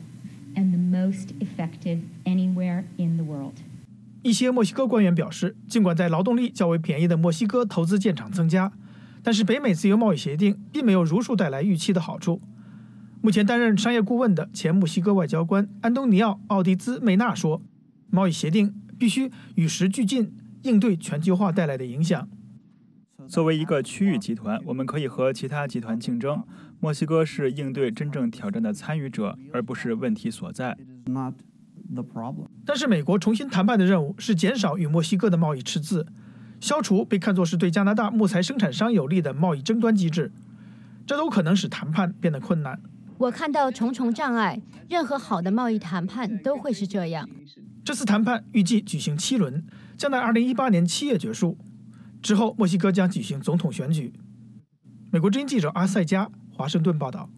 一些墨西哥官员表示，尽管在劳动力较为便宜的墨西哥投资建厂增加，但是北美自由贸易协定并没有如数带来预期的好处。目前担任商业顾问的前墨西哥外交官安东尼奥·奥迪兹·梅纳说，贸易协定必须与时俱进，应对全球化带来的影响。 作为一个区域集团，我们可以和其他集团竞争。墨西哥是应对真正挑战的参与者，而不是问题所在。 但是美国重新谈判的任务是减少与墨西哥的贸易赤字，消除被看作是对加拿大木材生产商有利的贸易争端机制，这都可能使谈判变得困难。 我看到重重障碍，任何好的贸易谈判都会是这样。 这次谈判预计举行7轮，将在2018年7月结束。之后，墨西哥将举行总统选举。美国之音记者阿塞加，华盛顿报道。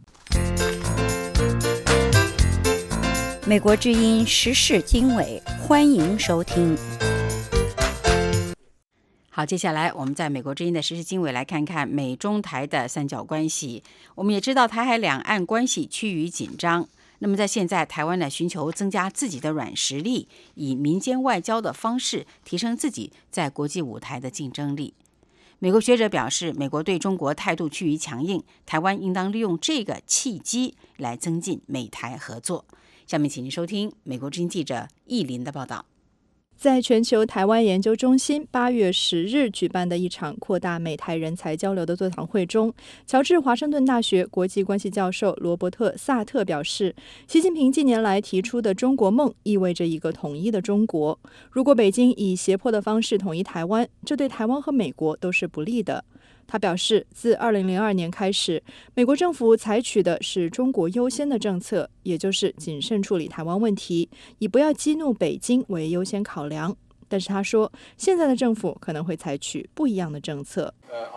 美国之音时事经纬，欢迎收听。好，接下来我们在美国之音的时事经纬来看看美中台的三角关系。我们也知道台海两岸关系趋于紧张。那么在现在，台湾呢寻求增加自己的软实力，以民间外交的方式提升自己在国际舞台的竞争力。美国学者表示，美国对中国态度趋于强硬，台湾应当利用这个契机来增进美台合作。下面请您收听美国之音记者易林的报道。 在全球台湾研究中心8月10日举办的一场扩大美台人才交流的座谈会中，乔治华盛顿大学国际关系教授罗伯特·萨特表示，习近平近年来提出的中国梦意味着一个统一的中国。如果北京以胁迫的方式统一台湾，这对台湾和美国都是不利的。他表示，自2002年开始，美国政府采取的是中国优先的政策，也就是谨慎处理台湾问题，以不要激怒北京为优先考量。但是他说，现在的政府可能会采取不一样的政策。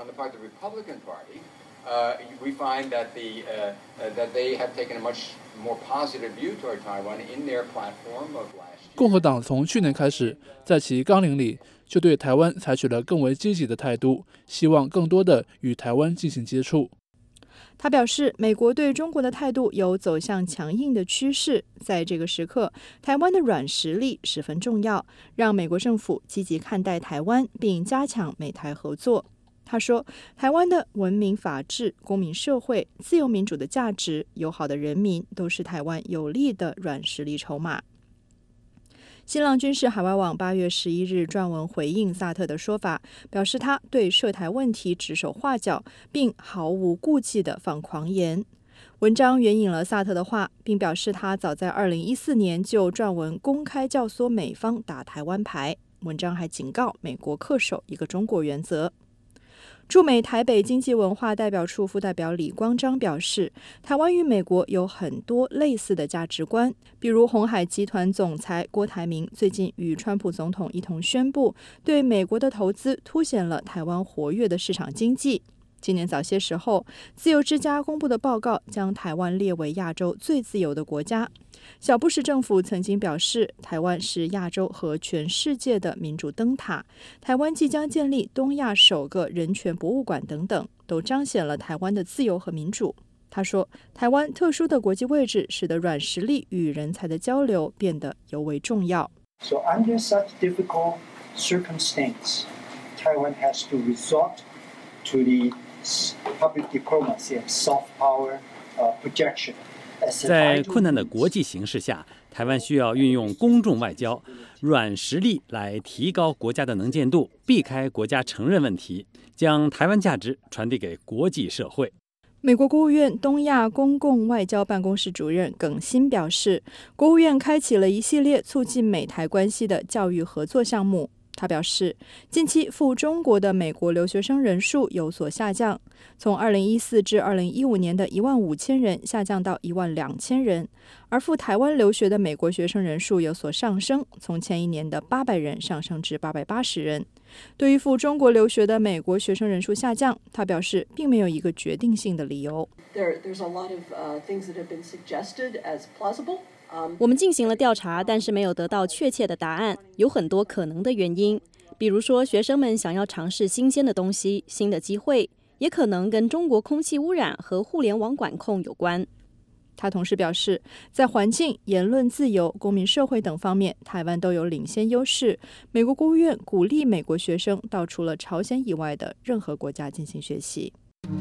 We find that they have taken a much more positive view toward Taiwan in their platform of last year. 共和党从去年开始，在其纲领里就对台湾采取了更为积极的态度，希望更多的与台湾进行接触。 他表示，美国对中国的态度有走向强硬的趋势，在这个时刻，台湾的软实力十分重要，让美国政府积极看待台湾，并加强美台合作。他说，台湾的文明、法治、公民社会、自由民主的价值、友好的人民，都是台湾有力的软实力筹码。新浪军事海外网8月11日撰文回应萨特的说法，表示他对涉台问题指手画脚，并毫无顾忌地放狂言。文章援引了萨特的话，并表示他早在2014年就撰文公开教唆美方打台湾牌。文章还警告美国恪守一个中国原则。驻美台北经济文化代表处副代表李光章表示，台湾与美国有很多类似的价值观，比如鸿海集团总裁郭台铭最近与川普总统一同宣布对美国的投资，凸显了台湾活跃的市场经济。今年早些时候，自由之家公布的报告将台湾列为亚洲最自由的国家。小布什政府曾经表示，台湾是亚洲和全世界的民主灯塔，台湾即将建立东亚首个人权博物馆等等，都彰显了台湾的自由和民主。 他说，台湾特殊的国际位置使得软实力与人才的交流变得尤为重要。 So under such difficult circumstance, Taiwan has to resort to the public diplomacy and soft power projection. 在困难的国际形势下，台湾需要运用公众外交、软实力来提高国家的能见度，避开国家承认问题，将台湾价值传递给国际社会。 美国国务院东亚公共外交办公室主任耿新表示，国务院开启了一系列促进美台关系的教育合作项目。他表示，近期赴中国的美国留学生人数有所下降，从2014至2015年的15000人下降到12000人，而赴台湾留学的美国学生人数有所上升，从前一年的800人上升至880人。对于赴中国留学的美国学生人数下降，他表示并没有一个决定性的理由。 我们进行了调查，但是没有得到确切的答案，有很多可能的原因，比如说学生们想要尝试新鲜的东西、新的机会，也可能跟中国空气污染和互联网管控有关。 他同时表示，在环境、言论自由、公民社会等方面，台湾都有领先优势。美国国务院鼓励美国学生到除了朝鲜以外的任何国家进行学习。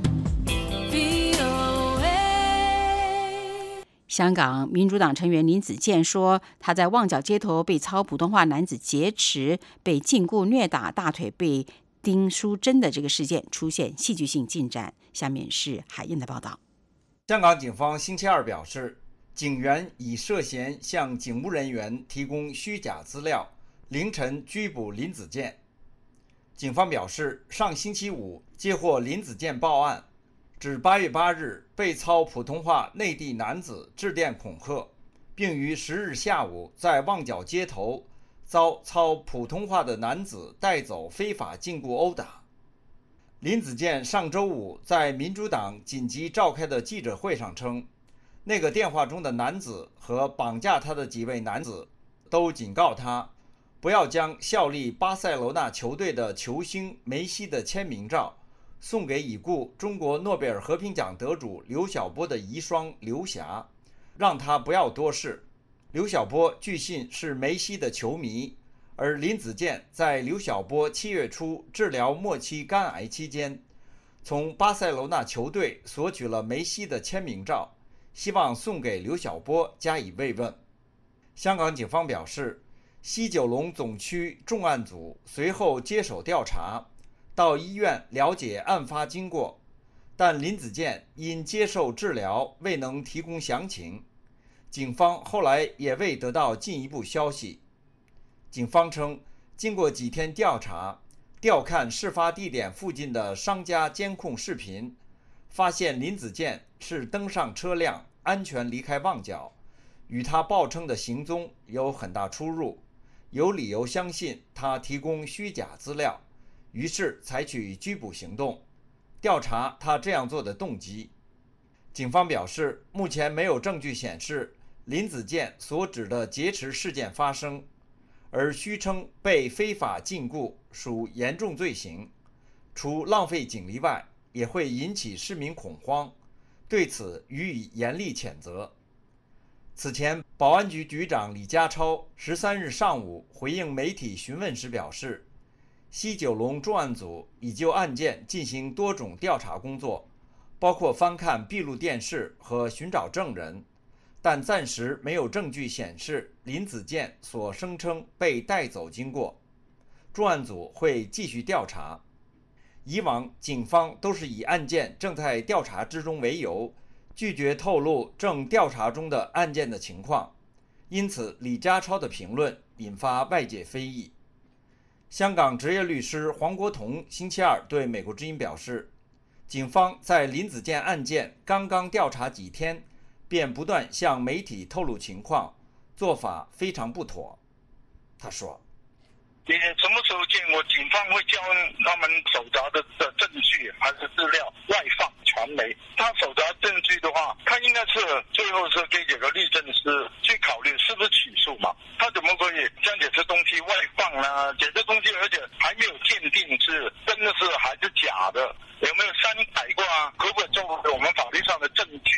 香港民主党成员林子健说，他在旺角街头被操普通话男子劫持、被禁锢虐打、大腿被钉书针的这个事件出现戏剧性进展。下面是海燕的报道。 香港警方星期二表示，警员以涉嫌向警务人员提供虚假资料，凌晨拘捕林子健。警方表示，上星期五接获林子健报案，指8月8日被操普通话内地男子致电恐吓，并于10日下午在旺角街头遭操普通话的男子带走非法禁锢殴打。林子健上周五在民主党紧急召开的记者会上称，那个电话中的男子和绑架他的几位男子都警告他不要将效力巴塞罗那球队的球星梅西的签名照送给已故中国诺贝尔和平奖得主刘晓波的遗孀刘霞，让他不要多事。刘晓波据信是梅西的球迷，而林子健在刘晓波7月初治疗末期肝癌期间，从巴塞罗那球队索取了梅西的签名照，希望送给刘晓波加以慰问。香港警方表示，西九龙总区重案组随后接手调查，到医院了解案发经过，但林子健因接受治疗未能提供详情，警方后来也未得到进一步消息。警方称，经过几天调查，调看事发地点附近的商家监控视频，发现林子健是登上车辆安全离开旺角，与他报称的行踪有很大出入，有理由相信他提供虚假资料，于是采取拘捕行动，调查他这样做的动机。警方表示，目前没有证据显示林子健所指的劫持事件发生，而虚称被非法禁锢属严重罪行，除浪费警力外，也会引起市民恐慌，对此予以严厉谴责。此前，保安局局长李家超13日上午回应媒体询问时表示，西九龙重案组已就案件进行多种调查工作，包括翻看闭路电视和寻找证人，但暂时没有证据显示林子健所声称被带走经过。重案组会继续调查。以往警方都是以案件正在调查之中为由，拒绝透露正调查中的案件的情况，因此李家超的评论引发外界非议。香港职业律师黄国同星期二对美国之音表示，警方在林子健案件刚刚调查几天，便不断向媒体透露情况，做法非常不妥。他说， 你什么时候见过警方会将他们搜查的证据还是资料外放传媒？他搜查证据的话，他应该是最后是给这个律政司去考虑是不是起诉嘛？他怎么可以将这些东西外放呢？这些东西而且还没有鉴定是真的是还是假的，有没有删改过啊？可不可以作为我们法律上的证据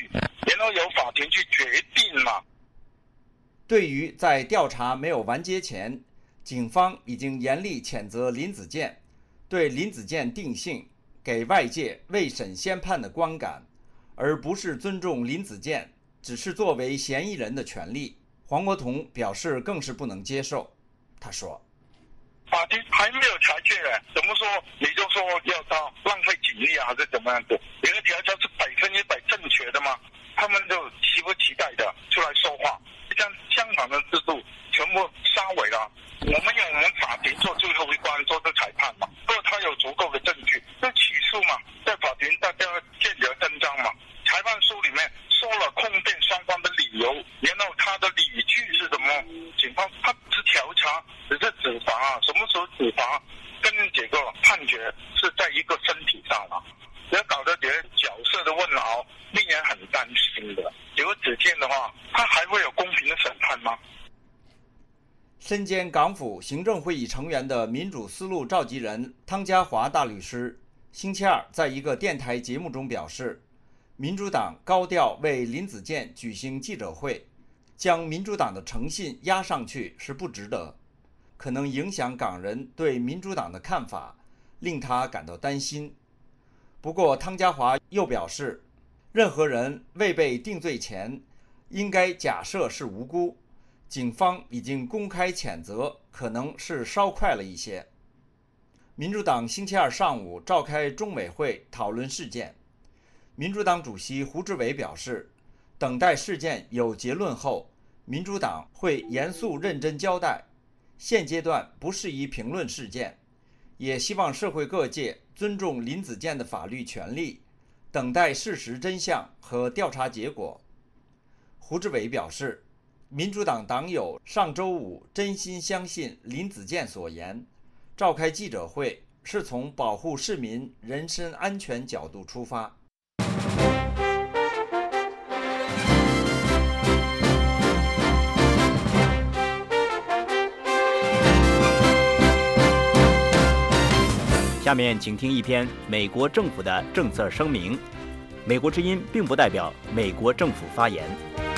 对于在调查没有完结前，警方已经严厉谴责林子健，对林子健定性，给外界未审先判的观感，而不是尊重林子健只是作为嫌疑人的权利。黄国同表示更是不能接受。他说：“ 法庭还没有裁决，怎么说你就说要他浪费警力啊，还是怎么样子？你的调查是100%正确的吗？他们就期不期待的出来说话，像香港的制度全部杀毁了。我们用我们法庭做最后一关，做这裁判嘛。如果他有足够的证据，就起诉嘛，在法庭大家见得真章嘛。裁判书里面说了控辩双方的理由，然后他的理据是什么情况？他只调查，只是执法啊，什么时候执法跟这个判决是在一个身体上了，要搞得这些角色的问号，令人很担心的。如果只见的话，他还会有公平的审判吗？” 身兼港府行政会议成员的民主思路召集人汤家骅大律师星期二在一个电台节目中表示，民主党高调为林子健举行记者会，将民主党的诚信压上去是不值得，可能影响港人对民主党的看法，令他感到担心。不过汤家骅又表示，任何人未被定罪前，应该假设是无辜，警方已经公开谴责，可能是稍快了一些。民主党星期二上午召开中委会讨论事件，民主党主席胡志伟表示，等待事件有结论后，民主党会严肃认真交代，现阶段不适宜评论事件，也希望社会各界尊重林子健的法律权利，等待事实真相和调查结果。胡志伟表示，民主党党友上周五真心相信林子健所言，召开记者会是从保护市民人身安全角度出发。 下面请听一篇美国政府的政策声明。美国之音并不代表美国政府发言。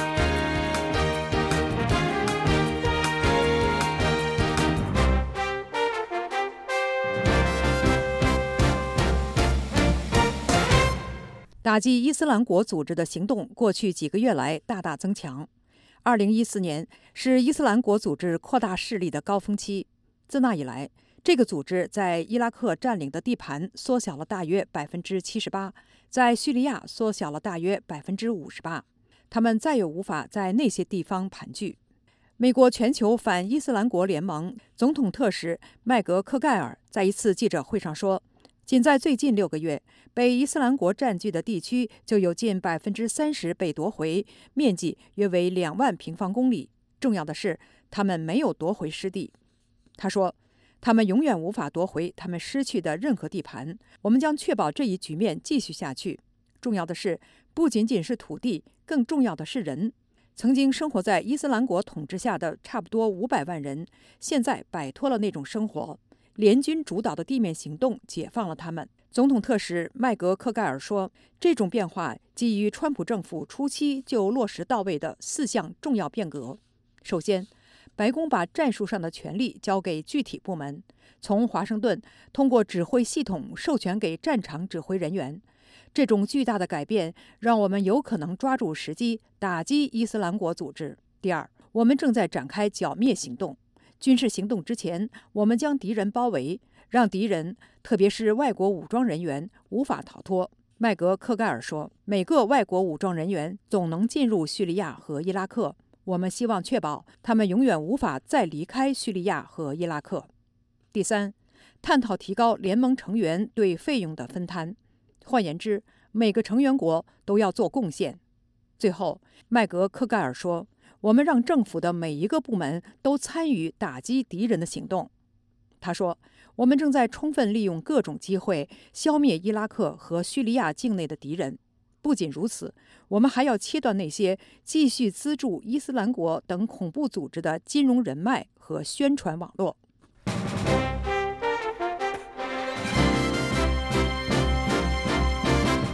打击伊斯兰国组织的行动过去几个月来大大增强。2014年是伊斯兰国组织扩大势力的高峰期。自那以来，这个组织在伊拉克占领的地盘缩小了大约78%，在叙利亚缩小了大约58%。他们再也无法在那些地方盘踞。美国全球反伊斯兰国联盟总统特使麦格克盖尔在一次记者会上说，仅在最近6个月，被伊斯兰国占据的地区就有近30%被夺回，面积约为2万平方公里。重要的是，他们没有夺回失地。他说，他们永远无法夺回他们失去的任何地盘。我们将确保这一局面继续下去。重要的是，不仅仅是土地，更重要的是人。曾经生活在伊斯兰国统治下的差不多500万人，现在摆脱了那种生活。联军主导的地面行动解放了他们。总统特使麦格克盖尔说，这种变化基于川普政府初期就落实到位的4项重要变革。首先，白宫把战术上的权力交给具体部门，从华盛顿通过指挥系统授权给战场指挥人员。这种巨大的改变让我们有可能抓住时机打击伊斯兰国组织。第二，我们正在展开剿灭行动。军事行动之前，我们将敌人包围，让敌人，特别是外国武装人员无法逃脱。麦格克盖尔说，每个外国武装人员总能进入叙利亚和伊拉克，我们希望确保他们永远无法再离开叙利亚和伊拉克。第三，探讨提高联盟成员对费用的分摊，换言之，每个成员国都要做贡献。最后，麦格克盖尔说，我们让政府的每一个部门都参与打击敌人的行动。他说，我们正在充分利用各种机会消灭伊拉克和叙利亚境内的敌人。不仅如此，我们还要切断那些继续资助伊斯兰国等恐怖组织的金融人脉和宣传网络。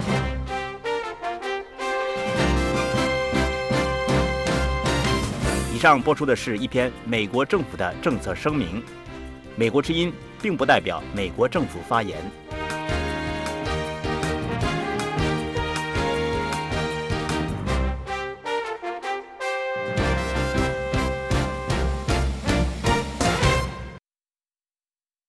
以上播出的是一篇美国政府的政策声明，美国之音并不代表美国政府发言。